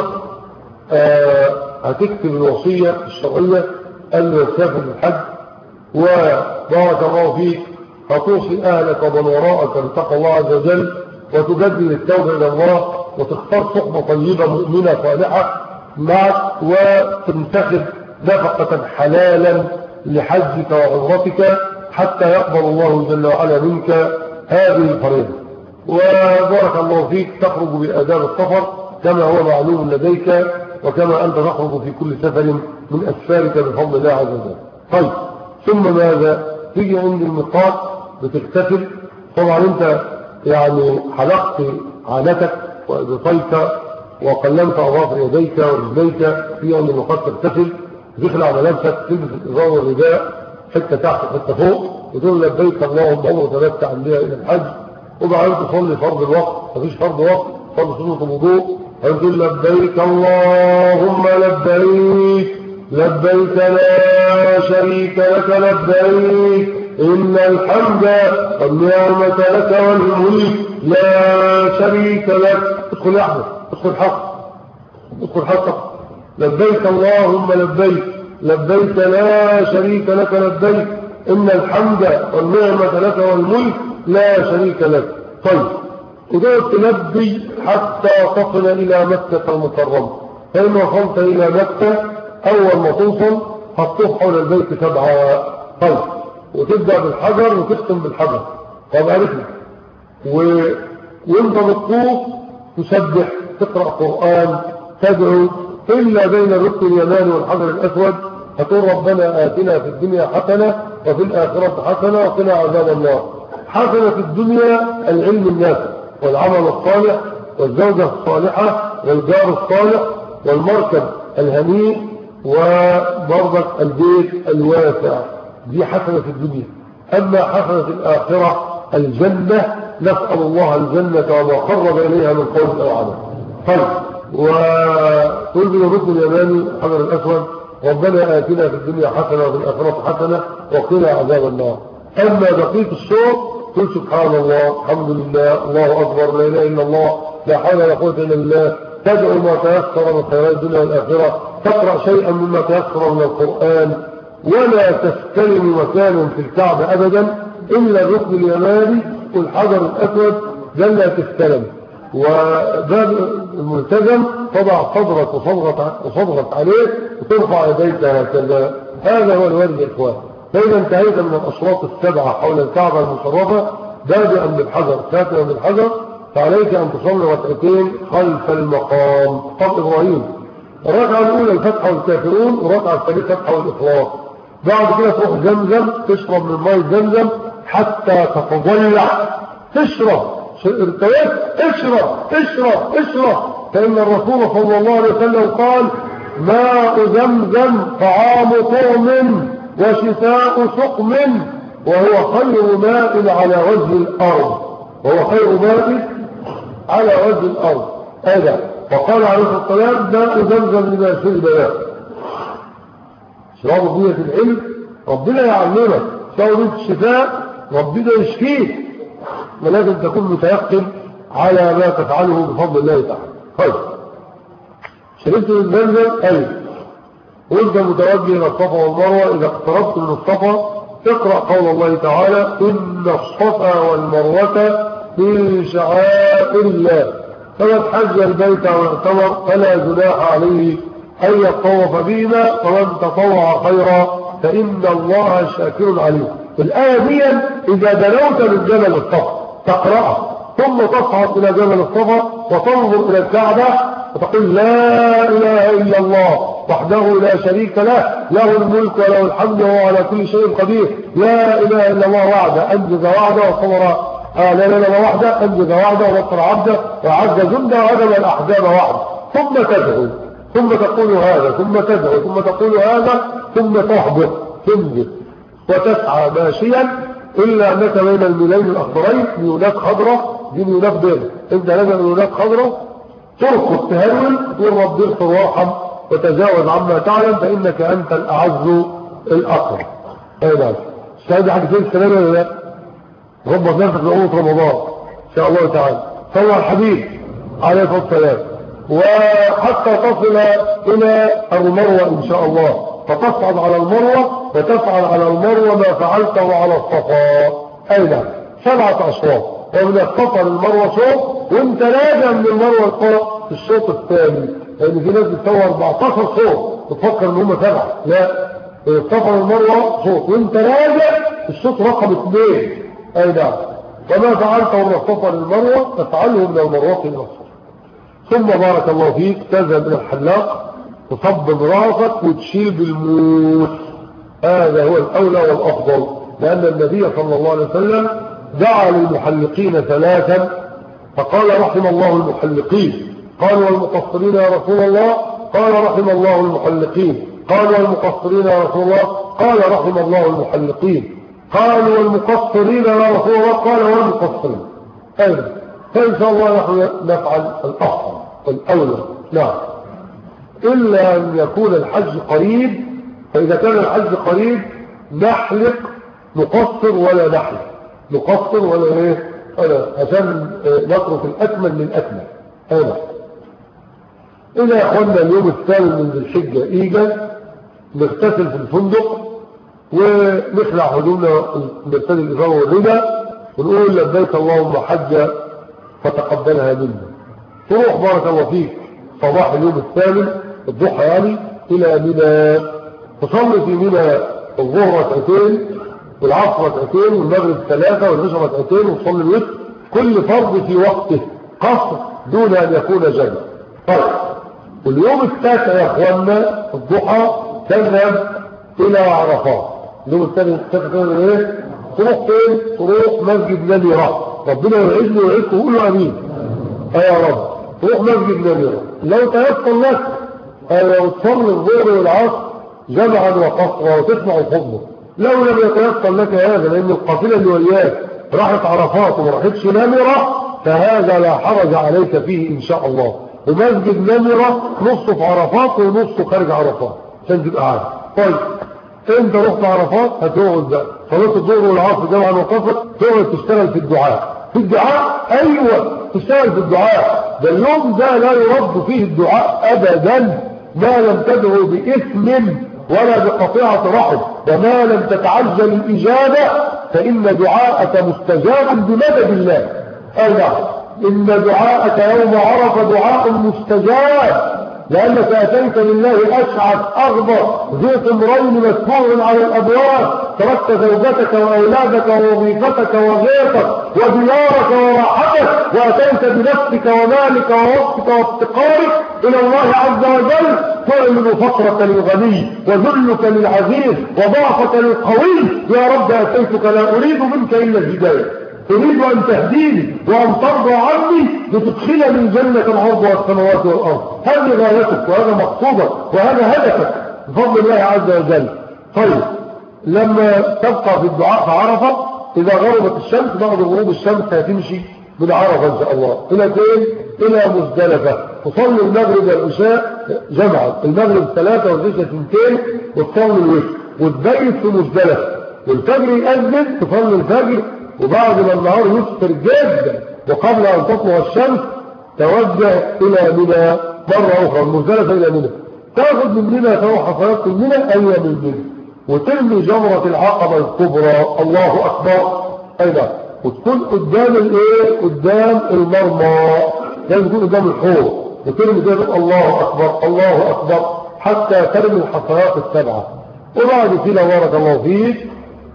[SPEAKER 1] هتكتب الوصية الشرعية أن يسافر الحج، وبارك الله فيك هتوصي أهلك ومن وراءك بتقوى الله عز وجل، وتجدد التوبة إلى الله، وتختار صحبة طيبة مؤمنة صالحة معك، وتنتخب نفقة حلالا لحجك وعمرتك حتى يقبل الله جل وعلا منك هذه الفريضة. وبارك الله فيك تخرج بآداب السفر كما هو معلوم لديك، وكما أنت تخرج في كل سفر من أسفارك بفضل الله عز وجل. طيب ثم ماذا؟ تيجي عند الميقات بتغتسل. طبعا أنت يعني حلقت عانتك وإبطيك وقلمت أظافر يديك ورجليك في عند الميقات تغتسل، تخلع ملابسك، تلبس الإزار والرداء حتة تحت حتة فوق، وتقول لبيك اللهم وتمتع بها إلى الحج. وبعدين تصلي فرض الوقت، مفيش فرض وقت، فرض سنة الوضوء، هتقول لبيك اللهم لبيك لبيك لا شريك لك لبيك إن الحمد والنعمة لك والملك لا شريك لك. ادخل يا أحمد، ادخل حق، ادخل حقك. لبيك اللهم لبيك لبيك لا شريك لك لبيك إن الحمد والنعمة لك والملك لا شريك لك. طيب وده تلبي حتى تصل إلى مكة المكرمة. فإن وصلت إلى مكة أول ما توصل هتطوف حول البيت 7. طيب وتبدأ بالحجر وتختم بالحجر. طب عرفنا. وانت بتطوف تسبح، تقرأ قرآن، تدعو، إلا بين الركن اليماني والحجر الأسود هتقول ربنا آتنا في الدنيا حسنة وفي الآخرة حسنة وقنا عذاب النار. حسنة في الدنيا العلم النافع والعمل الصالح والزوجة الصالحة والجار الصالح والمركب الهنيء وبرضك البيت الواسع. دي حسنة في الدنيا. أما حسنة الآخرة الجنة، نسأل الله الجنة وما قرب إليها من قول أو عمل. طيب وتقول بين الركن اليماني الحجر الأسود ربنا آتنا في الدنيا حسنة وفي الآخرة حسنة وقنا عذاب النار. أما بقية الصوت قل سبحان الله الحمد لله الله أكبر لا إله إلا الله لا حول ولا قوة إلا بالله. تدعو ما تيسر من خيرات الدنيا والآخرة، تقرأ شيئا مما تيسر من القرآن، ولا تستلم مكان في الكعبة أبدا إلا الركن اليماني والحجر الأسود لا تستلم. وباب الملتزم تضع صدرك وصدرك عليه وترفع يديك هكذا. هذا هو الواجب يا إخوان. فإذا انتهيت من الأشواط 7 حول الكعبة المشرفة بادئا بالحجر خاتما بالحجر، فعليك أن تصلي ركعتين خلف المقام. طب إبراهيم الركعة الأولى الفتح والكافرون، والركعة الثانية الفتح والإخلاص. بعد كده تروح زمزم تشرب من ماء زمزم حتى تتضلع، تشرب ارتويت، اشرب اشرب اشرب. فإن الرسول صلى الله عليه وسلم قال ماء زمزم طعام طعم وشفاء سقم وهو خير ماء على وجه الأرض، وهو خير ماء على وجه الأرض. هذا وقال عليه الصلاة والسلام ماء زمزم لما شرب له. شراب بنية العلم ربنا يعلمك، شراب الشفاء ربنا يشفيك. ولازم تكون متيقن على ما تفعله بفضل الله تعالى. طيب شربت من زمزم؟ أيوه. وانت متوجه الى الصفا والمروه، اذا اقتربت من الصفا اقرا قول الله تعالى ان الصفا والمروه من شعائر الله فمن حج البيت واعتمر فلا جناح عليه ان يطوف بهما ومن تطوع خيرا فان الله شاكر عليم. الايه دي اذا دنوت من جبل الصفا تقراها ثم تصعد الى جبل الصفا وتنظر الى الكعبه وتقول لا اله الا الله وحده لا شريك له الملك وله الحمد وهو على كل شيء قدير، لا اله الا الله وحده انجز وعده وصبر لا اله الا الله وحده انجز وعده ونصر عبده وعز جنده وهزم الاحزاب وحده، ثم تدعو ثم تقول هذا ثم تدعو ثم تقول هذا ثم تهبط تنزل وتسعى ماشيا الا انك بين الميلين الاخضرين ميولات خضراء دي ميولات بيضاء، انت لازم ميولات خضراء تركض تهرول تقول رب اغفر وارحم وتجاوز عما تعلم فانك انت الاعز الاكرم. ايوه استعد حاجتين السلام ولا لا؟ ربك نفسك لأمة رمضان ان شاء الله تعالى. صلى الحبيب عليه الصلاه والسلام وحتى تصل الى المروه ان شاء الله، فتصعد على المروه وتفعل على المروه ما فعلته على الصفا. ايوه 7 اشواط، ومن الصفا للمروه شوط وانت راجع من المروه في الشوط الثاني، لان في ناس بتسوي 14 صوت تفكر ان هم 7، لا الصفا للمروه شوط وانت راجع الشوط رقم 2. اي نعم. وما فعلته من الصفا للمروه تفعله من المروه الى الصفا. ثم بارك الله فيك تذهب الى الحلاق تصب راسك وتشيل بالموس، هذا هو الاولى والافضل، لان النبي صلى الله عليه وسلم دعا للمحلقين 3 فقال رحم الله المحلقين، قال والمقصرين يا رسول الله، قال رحم الله المحلقين، قال والمقصرين يا رسول الله، قال رحم الله المحلقين، قال والمقصرين يا رسول الله، قال والمقصرين. أيضا فإن شاء الله نحن نفعل الأفضل والأولى. نعم إلا أن يكون الحج قريب، فإذا كان الحج قريب نحلق نقصر ولا نحلق نقصر ولا ايه ولا عشان نترك الأكمل للأكمل. أيضا إذا أخذنا اليوم الثالث من ذي الحجة إيجا نغتسل في الفندق ونخلع هدومنا نرتدي الإزار والردى ونقول لبيك اللهم حجة فتقبلها منا. تروح بارك الله فيك صباح اليوم الثامن الضحى يعني إلى منى، تصلي في منى الظهر 2 والعصر 2 والمغرب 3 والعشاء 2 وتصلي الوتر كل فرض في وقته قصر دون أن يكون جمع. طيب واليوم التاسع يا اخواننا الضحى تذهب الى عرفات. اليوم التاسع تعمل ايه؟ تروح فين؟ تروح مسجد نميرة، ربنا يعزني ويعزكم قولوا امين. يا رب تروح مسجد نميرة لو تيسر لك لو تصلي الظهر والعصر جمعا وقصرا وتسمع الخطبه. لو لم يتيسر لك هذا لان القافله اللي وياك راحت عرفات وما راحتش نميرة فهذا لا حرج عليك فيه ان شاء الله. ومسجد نمرة نصه في عرفات ونصه خارج عرفات عشان تبقى عارف. طيب انت رحت عرفات هتقعد بقى صلاه الظهر والعصر جمعا وقصرا تقعد تشتغل في الدعاء. في الدعاء ايوه تشتغل في الدعاء، ده اليوم ده لا يرد فيه الدعاء ابدا ما لم تدعو باثم ولا بقطيعه رحم، وما لم تتعجل الاجابه فان دعاءك مستجاب بمدد الله. نعم إن دعاءك يوم عرفة دعاء مستجاب لأنك أتيت لله أشعث أغبر ذي طمرين مسموع على الأبواب، تركت زوجتك وأولادك ووظيفتك وغيرتك وديارك وراحتك وأتيت بنفسك ومالك ووقتك وافتقارك إلى الله عز وجل تعلن فقرك للغني وذلك للعزيز وضعفك للقوي. يا رب أتيتك لا أريد منك إلا الهداية، أريد أن تهديني وأن ترضى عني لتدخلني جنة عرضها السماوات والأرض. هذه غايتك وهذا مقصودك وهذا هدفك بفضل الله عز وجل. طيب لما تبقى في الدعاء في عرفة إذا غربت الشمس بعد غروب الشمس هتمشي من عرفة إن شاء الله إلى فين؟ إلى مزدلفة. تصلي المغرب والعشاء جمعا، المغرب 3 والعشاء 2 وتصلي الوتر وتبيت في مزدلفة والفجر يأذن تصلي الفجر وبعد ما النهار يسفر جدا وقبل أن تطلع الشمس توجه إلى منى مرة أخرى، المزدلفة إلى منى، تاخد من منى 7 حصيات من منى أيوة من منى، وترمي جمرة العقبة الكبرى. الله أكبر. أيضا وتكون قدام الايه؟ قدام المرمى، لازم تكون قدام الحوض، وترمي كده الله أكبر الله أكبر حتى ترمي الحصيات ال7. وبعد كده بارك الله فيك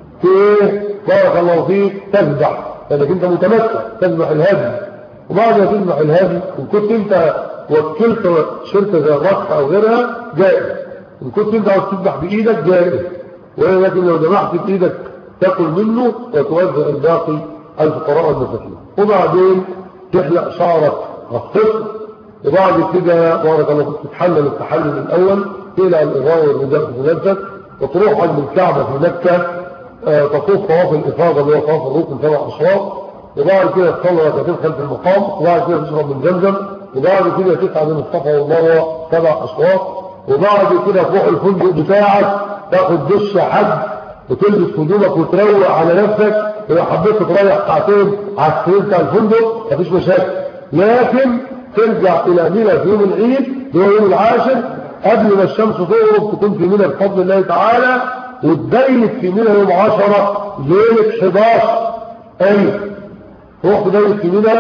[SPEAKER 1] بارك الله فيك تذبح، لأنك أنت متمتع، تذبح الهدي. وبعد ما تذبح الهدي إن كنت أنت وكلت شركة زي الرقص أو غيرها جائز، إن كنت أنت عاوز تذبح بإيدك جائز، ولكن لو ذبحت بإيدك تاكل منه وتوزع الباقي الفقراء والمساكين. وبعدين تحلق شعرك الصفر، وبعد كده بارك الله فيك تتحلل التحلل الأول، تقلع الإغاء والرداء في نفسك، وتروح عند الكعبة في مكة تطوف طواف الإفاضة اللي هو طواف الركن 7 أشواط، وبعد كده تصلي ركعتين خلف المقام، وبعد كده تشرب من زمزم، وبعد كده تسعى بين الصفا والمروة 7 أشواط، وبعد كده تروح الفندق بتاعك تاخد دش حج وتلبس هدومك وتروق على نفسك. ولو حبيت تريح ساعتين على السرير بتاع الفندق مفيش مشاكل، لكن ترجع إلى منى في يوم العيد اللي هو يوم العاشر قبل ما الشمس تغرب، تكون في منى بفضل الله تعالى، وتبيت في منى يوم 10 ليلة 11. أيوة تروح تبيت في منى،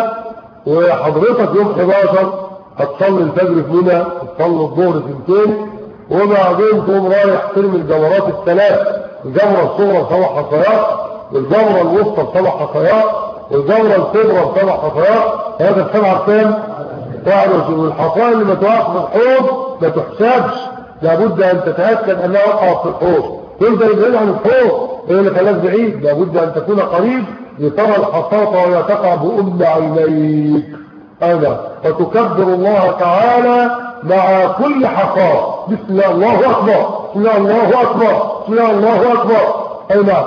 [SPEAKER 1] وحضرتك يوم 11 هتصلي الفجر في منى، هتصلي الظهر 2، وبعدين تقوم رايح ترمي الجمرات ال3، الجمرة الصغرى ب7 حصيات، والجمرة الوسطى ب7 حصيات، والجمرة الكبرى ب7 حصيات. هذا ال7 بكام؟ 21. والحصايا اللي ما توقف في الحوض ما تحسبش، لابد ان تتاكد انها وقعت في الحوض. تفضل بعيد عن الحوض، ايه اللي خلاك بعيد؟ لابد ان تكون قريب لترى الحصاة ولا تقع بأم عينيك. أنا فتكبر الله تعالى مع كل حصاة، بسم الله الله أكبر، بسم الله الله أكبر، بسم الله الله أكبر. أي نعم.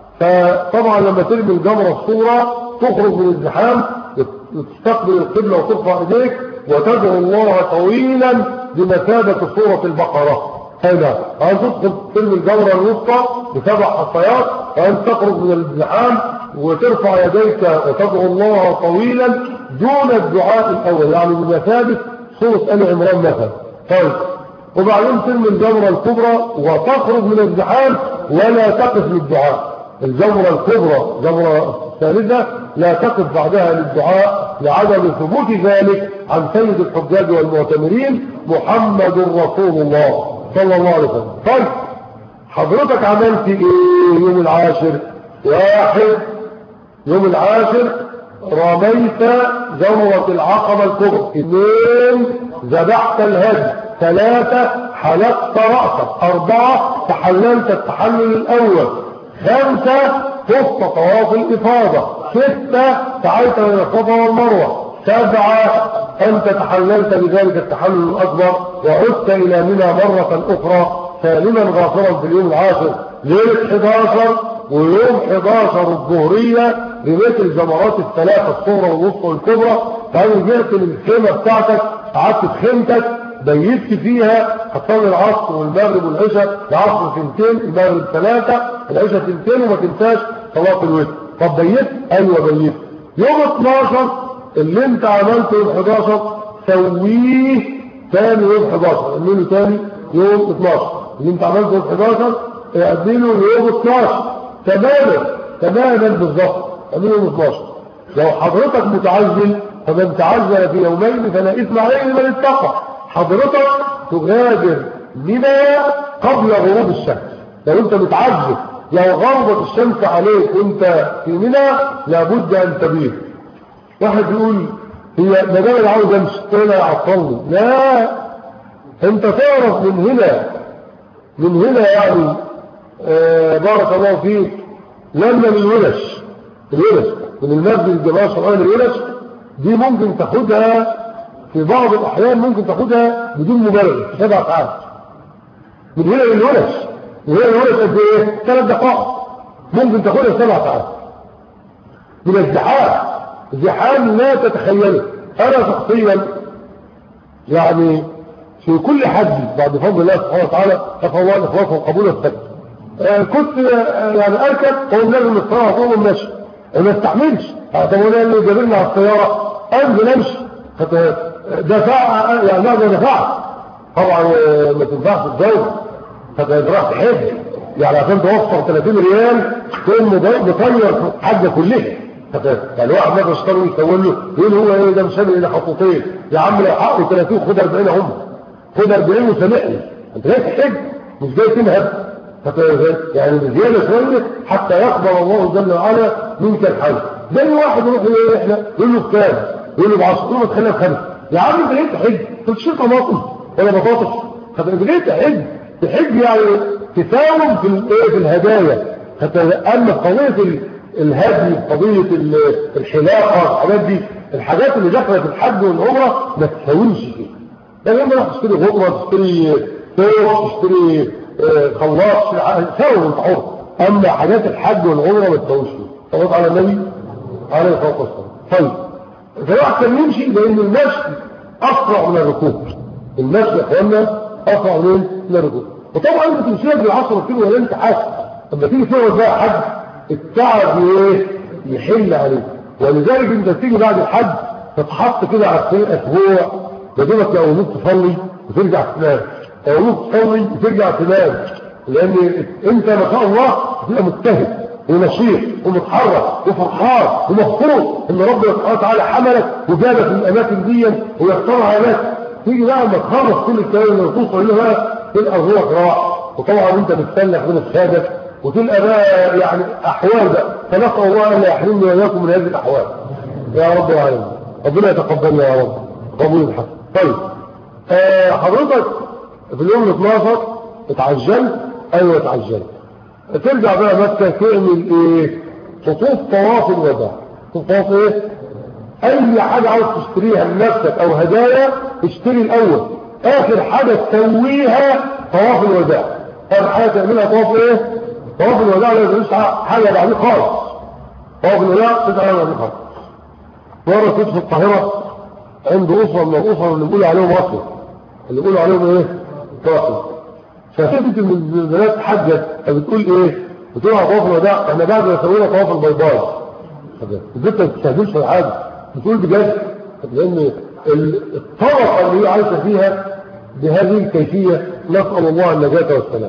[SPEAKER 1] فطبعا لما ترمي الجمرة الصغرى تخرج من الزحام وتستقبل القبلة وترفع ايديك وتدعو الله طويلا بمثابة سورة البقرة. هذا أن تدخل ترمي الجمرة الوسطى ب7 حصيات، وأن تخرج من الزحام وترفع يديك وتدعو الله طويلا دون الدعاء الأول، يعني بمثابة سورة آل عمران مثلا. طيب وبعدين ترمي الجمرة الكبرى وتخرج من الزحام ولا تقف للدعاء. الجمرة الكبرى جمرة الثالثة لا تقف بعدها للدعاء لعدم ثبوت ذلك عن سيد الحجاج والمعتمرين محمد رسول الله صلى الله عليه وسلم. طيب حضرتك عملت ايه يوم العاشر؟ 1 يوم العاشر رميت جمرة العقبة الكبرى، 2 ذبحت الهدي، 3 حلقت رأسك، 4 تحللت التحلل الأول، 5 طفت طواف الإفاضة، 6 سعيت بين الصفا والمروة، 7 أنت تحللت بذلك التحلل الأكبر وعدت إلى منى مرة أخرى سالما غافرا في اليوم العاشر ليلة 11. ويوم 11 الظهرية رميت الجمرات ال3 الصغرى والوسطى والكبرى، فهذه جهة الخيمة بتاعتك، قعدت في خيمتك بيتت فيها، هتصلي العصر والمغرب والعشاء، العصر 2، المغرب 3، العشاء 2، وما تنساش صلاة الوتر. طب بيت؟ ايوه بيت. يوم 12 اللي انت عملته يوم 11 سويه ثاني يوم 11، اعمله ثاني يوم 12. اللي انت عملته يوم 11 اعمله يوم 12 تماما بالظبط، اعمله يوم 12. لو حضرتك متعجل فمن تعجل في يومين فلا اثم عليه لمن اتقى. حضرتك تغادر منى قبل غروب الشمس. لو انت متعجل لو غربت الشمس عليك وانت في منى لابد ان تبيت. واحد يقول هي مدام انا عاوز امشي انا اعطلني، لا انت تعرف من هنا يعني بارك الله فيك لما الولش من المسجد الجماعة الشرعية للولش دي ممكن تاخدها في بعض الأحيان، ممكن تاخدها بدون مبالغة 7 ساعات من هنا للولش. من هنا للولش قد ايه؟ 3 دقائق ممكن تاخدها 7 ساعات من الزحام لا تتخيله. أنا شخصيا يعني في كل حج بعد فضل الله سبحانه وتعالى أسأل الله الإخلاص والقبول والثبات كنت يعني أركب قول لازم الصلاة طول المشي ما استحملش. طب وانا اللي جابلنا على السياره انزل امشي دفع يعني ماذا دفعت؟ طبعا ما تنفعش الدوله راح تحج يعني عشان توفر 30 ريال تقوم مطير حاجه كلها. يعني واحد مثلا اشتري يسوي له يقول هو ايه ده مش هامل الى خطوتين يا عم لو حقه 30 خد 40 هم خد 40 وسامحني انت جاي تحج مش جاي تنهب يعني بزياده شويه حتى يقبل الله جل وعلا منك الحج. زي واحد يروح احنا يقول له بكام يقول له ب 10 يقول له تخليها ب5 يا عم انت جاي تحج انت تشتري طماطم ولا بطاطس انت جاي تحج يعني تساوم في الهدايا. اما قضيه الهدي قضيه الحلاقه الحاجات دي الحاجات اللي دخلت في الحج والعمره ما تساومش فيها. يعني لما راح تشتري غرمه تشتري طير تشتري خلاص ساوم انت حر. اما حاجات الحج والعمره ما تساومش فيها. صلاه على النبي عليه الصلاه والسلام. طيب فالواحد كان يمشي لان المشي اسرع من الركوب. المشي يا اخوانا اسرع من الركوب. وطبعا انت تمشيها بال10 كيلو ولا انت حاسس لما تيجي تقعد بقى حج التعب ايه يحل عليك. ولذلك انت تيجي بعد الحج تتحط كده على اسبوع يا دوبك لو نمت تصلي وترجع تنام لو نمت تصلي وترجع تنام لان انت ما شاء الله تبقى مجتهد ونشيط ومتحرك وفرحان ومبسوط ان ربنا سبحانه وتعالى حملك وجابك من الاماكن دي ويختارها لك. تيجي بقى لما تخلص كل الكلام اللي توصل له بقى تلقى روحك راح وطبعا انت مستنى من الشهاده وتلقى بقى يعني احوال بقى. فنسال الله ان يحرمني واياكم من هذه الاحوال يا رب العالمين. ربنا يتقبلنا يا رب قبول الحق. طيب حضرتك في اليوم 12 اتعجلت. ايوه اتعجلت. ترجع بقى مكه تعمل ايه؟ خطوط طواف الوداع. طواف ايه؟ اي حاجه عاوز تشتريها لنفسك او هدايا اشتري الاول. اخر حاجه تسويها طواف الوداع. اخر حاجه تعملها طواف ايه؟ طواف الوداع. لا تدرس حاجه بعدين خالص. طواف الوداع تدعي بعدين خالص. مره كنت في القاهره عند اسره من الاسر اللي بيقولوا عليهم مصر اللي بيقولوا عليهم ايه؟ مصر. فشفت من البنات حجت فبتقول ايه؟ بتقول على طواف الوداع احنا بعد ما سوينا طواف البيضاء. البنت ما بتستهدفش في حاجه بتقول بجد لان الطرقه اللي هي عايشه فيها بهذه الكيفيه نسال الله النجاه والسلام.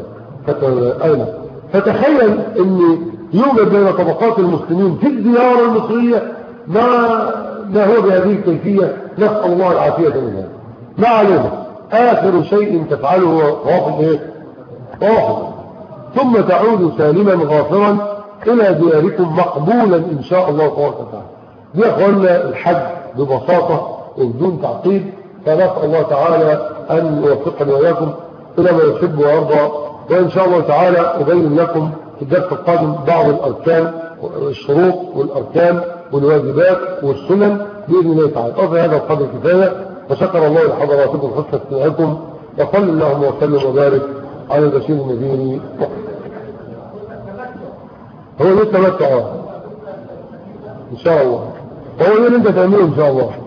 [SPEAKER 1] فتخيل ان يوجد بين طبقات المسلمين في الديار المصريه ما هو بهذه الكيفيه نسال الله العافيه منها. ما علينا اخر شيء تفعله هو طواف الايه؟ طواف ثم تعود سالما غافرا الى دياركم مقبولا ان شاء الله تبارك وتعالى. دي يا اخوانا الحج ببساطه وبدون تعقيد. فنسال الله تعالى ان يوفقنا واياكم الى ما يحب ويرضى. وان شاء الله تعالى ابين لكم في الدرس القادم بعض الاركان والشروط والاركان والواجبات والسنن باذن الله تعالى. وفي هذا القدر كفايه. وشكر الله لحضراتكم حسن استماعكم وصلى اللهم وسلم وبارك على البشير النذير. هو لسه متى ان شاء الله. هو اللي انت تعمله ان شاء الله.